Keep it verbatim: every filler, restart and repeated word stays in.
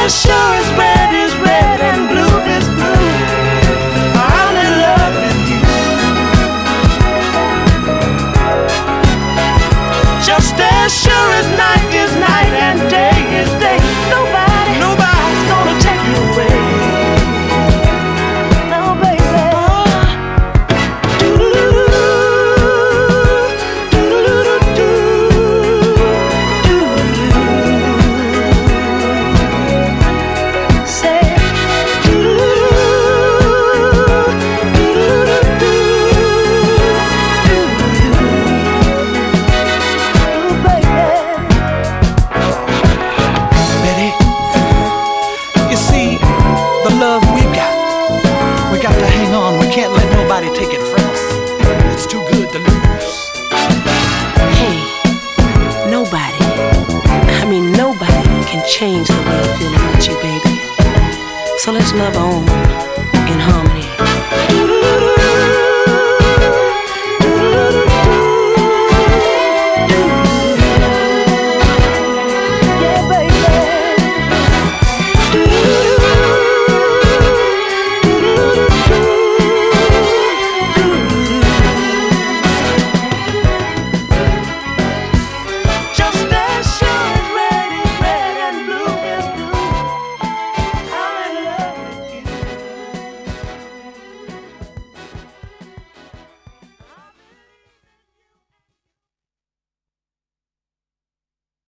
as sure as red is red and blue is blue, I'm in love with you. Just as sure as night is night and day is day, nobody, nobody's gonna take you away. No, baby. Take it from us. It's too good to lose. Hey, nobody, I mean nobody can change the way I feel about you, baby. So let's love on in harmony.